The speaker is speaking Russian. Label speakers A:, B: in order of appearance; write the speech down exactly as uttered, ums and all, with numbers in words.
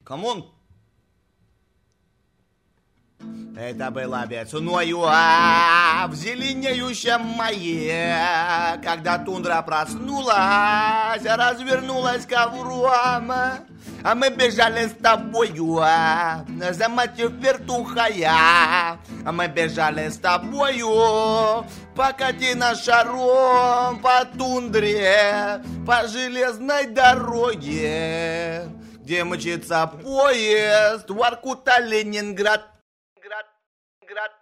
A: Камон. Это было весною, а в зеленеющем мае, когда тундра проснулась, развернулась ковром, а мы бежали с тобою, замочив вертухая, а мы бежали с тобою, покати на шаром по тундре, по железной дороге, где мчится поезд Воркута-Ленинград. Град, град.